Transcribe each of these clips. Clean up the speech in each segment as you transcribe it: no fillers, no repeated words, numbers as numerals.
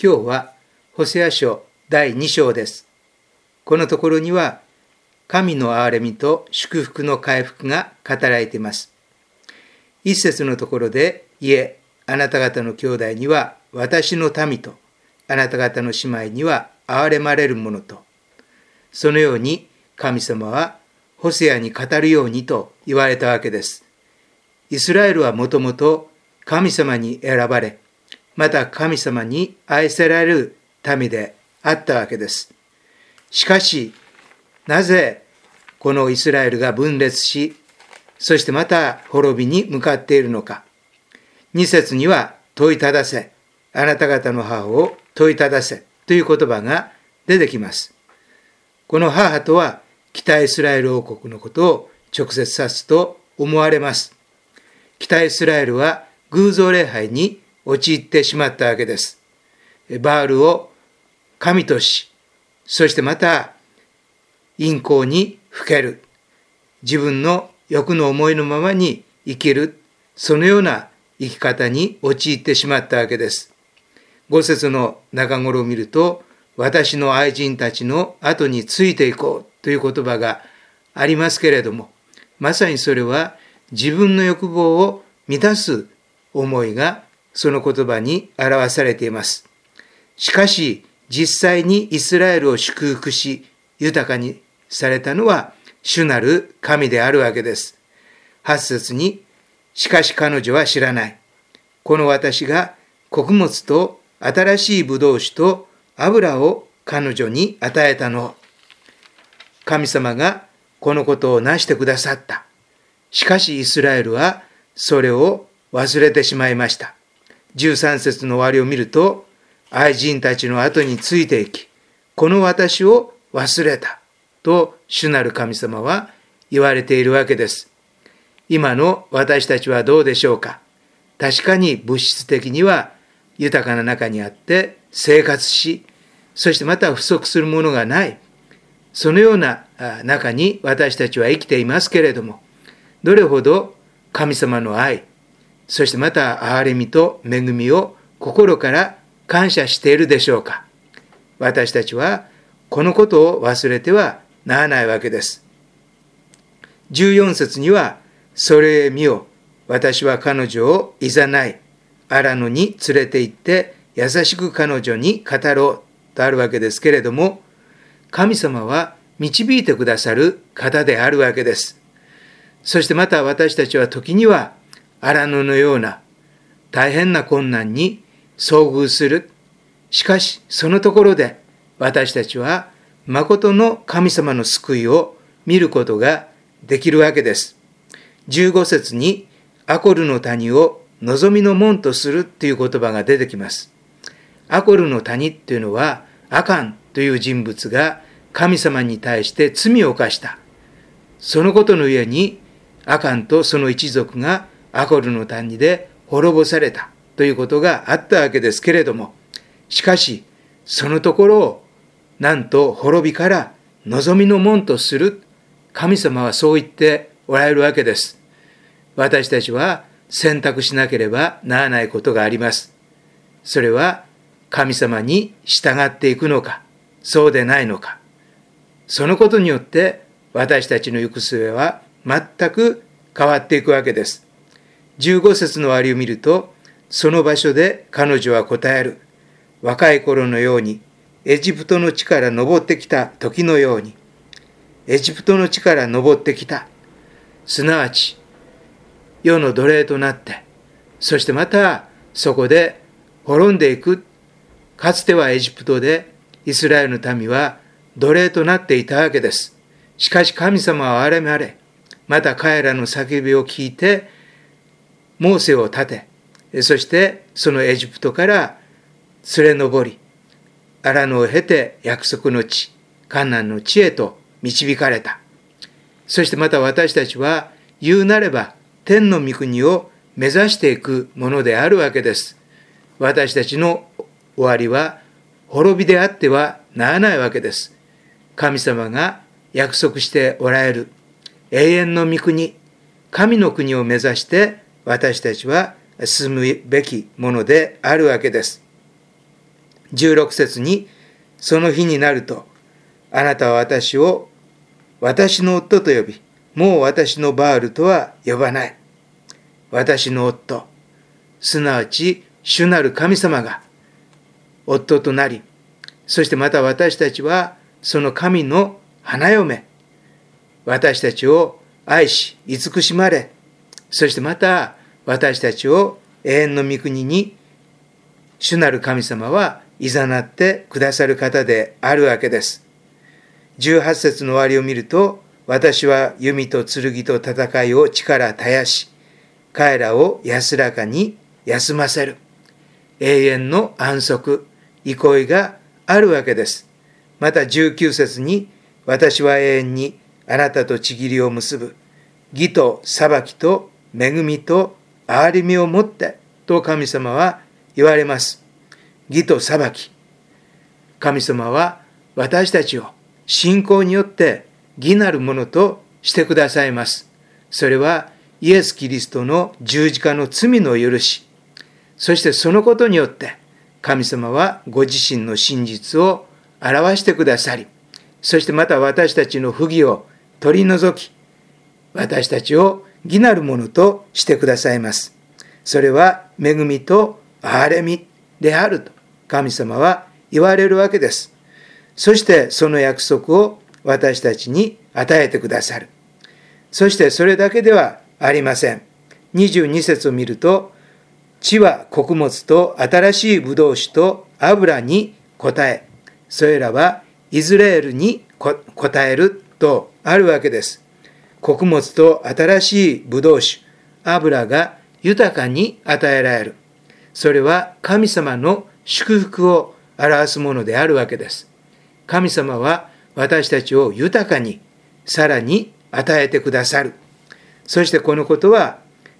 今日はホセア書第2章です。このところには神の憐れみと祝福の回復が語られています。一節のところで、いえ、あなた方の兄弟には私の民と、あなた方の姉妹には憐れまれるものと、そのように神様はホセアに語るようにと言われたわけです。イスラエルはもともと神様に選ばれ、また神様に愛せられる民であったわけです。しかし、なぜこのイスラエルが分裂し、そしてまた滅びに向かっているのか。2節には問いただせ、あなた方の母を問いただせという言葉が出てきます。この母とは北イスラエル王国のことを直接指すと思われます。北イスラエルは偶像礼拝に陥ってしまったわけです。バールを神とし、そしてまた陰行にふける、自分の欲の思いのままに生きる、そのような生き方に陥ってしまったわけです。5節の中頃を見ると、私の愛人たちの後についていこうという言葉がありますけれども、まさにそれは自分の欲望を満たす思いがその言葉に表されています。しかし、実際にイスラエルを祝福し、豊かにされたのは主なる神であるわけです。8節に、しかし彼女は知らない。この私が穀物と新しい葡萄酒と油を彼女に与えたの。神様がこのことをなしてくださった。しかしイスラエルはそれを忘れてしまいました。13節の終わりを見ると、愛人たちの後についていき、この私を忘れたと主なる神様は言われているわけです。今の私たちはどうでしょうか。確かに物質的には豊かな中にあって生活し、そしてまた不足するものがない、そのような中に私たちは生きていますけれども、どれほど神様の愛、そしてまた憐れみと恵みを心から感謝しているでしょうか。私たちはこのことを忘れてはならないわけです。14節には、それへ見よ、私は彼女をいざない、アラノに連れて行って優しく彼女に語ろうとあるわけですけれども、神様は導いてくださる方であるわけです。そしてまた私たちは時にはアラノのような大変な困難に遭遇する。しかしそのところで私たちは誠の神様の救いを見ることができるわけです。15節にアコルの谷を望みの門とするという言葉が出てきます。アコルの谷っていうのはアカンという人物が神様に対して罪を犯した。そのことのゆえにアカンとその一族がアコルの谷で滅ぼされたということがあったわけですけれども、しかしそのところをなんと滅びから望みの門とする、神様はそう言っておられるわけです。私たちは選択しなければならないことがあります。それは神様に従っていくのか、そうでないのか。そのことによって私たちの行く末は全く変わっていくわけです。15節の終わりを見ると、その場所で彼女は答える。若い頃のように、エジプトの地から登ってきた時のように、エジプトの地から登ってきた。すなわち、世の奴隷となって、そしてまたそこで滅んでいく。かつてはエジプトでイスラエルの民は奴隷となっていたわけです。しかし神様は憐れまれ、また彼らの叫びを聞いて、モーセを立て、そしてそのエジプトから連れ上り、アラノを経て約束の地、カナンの地へと導かれた。そしてまた私たちは言うなれば天の御国を目指していくものであるわけです。私たちの終わりは滅びであってはならないわけです。神様が約束しておられる永遠の御国、神の国を目指して私たちは進むべきものであるわけです。 16節に、その日になると、あなたは私を私の夫と呼び、もう私のバールとは呼ばない。私の夫、すなわち主なる神様が夫となり、そしてまた私たちはその神の花嫁、私たちを愛し慈しまれ、そしてまた私たちを永遠の御国に主なる神様は誘ってくださる方であるわけです。18節の終わりを見ると、私は弓と剣と戦いを力絶やし、彼らを安らかに休ませる。永遠の安息、憩いがあるわけです。また19節に、私は永遠にあなたと契りを結ぶ。義と裁きと恵みと憐れみをもってと神様は言われます。義と裁き。神様は私たちを信仰によって義なるものとしてくださいます。それはイエス・キリストの十字架の罪の許し、そしてそのことによって神様はご自身の真実を表してくださり、そしてまた私たちの不義を取り除き、私たちを義なるものとしてくださいます。それは恵みと憐れみであると神様は言われるわけです。そしてその約束を私たちに与えてくださる。そしてそれだけではありません。22節を見ると、地は穀物と新しいブドウ酒と油に応え、それらはイスラエルに応えるとあるわけです。穀物と新しいブドウ酒、油が豊かに与えられる。それは神様の祝福を表すものであるわけです。神様は私たちを豊かに、さらに与えてくださる。そしてこのことは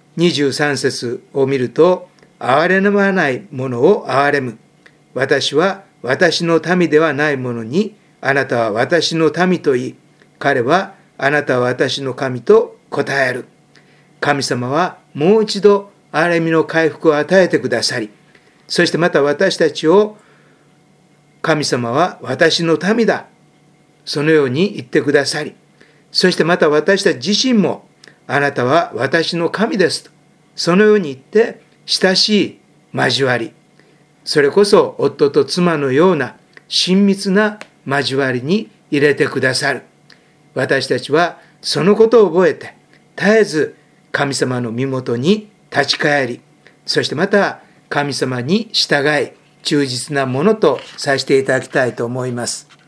23節を見ると、憐れまないものを憐れむ。私は私の民ではないものに、あなたは私の民と言い、彼はあなたは私の神と答える。神様はもう一度憐れみの回復を与えてくださり、そしてまた私たちを、神様は私の民だ、そのように言ってくださり、そしてまた私たち自身も、あなたは私の神ですと、そのように言って親しい交わり、それこそ夫と妻のような親密な交わりに入れてくださる。私たちはそのことを覚えて、絶えず神様の身元に立ち返り、そしてまた神様に従い忠実なものとさせていただきたいと思います。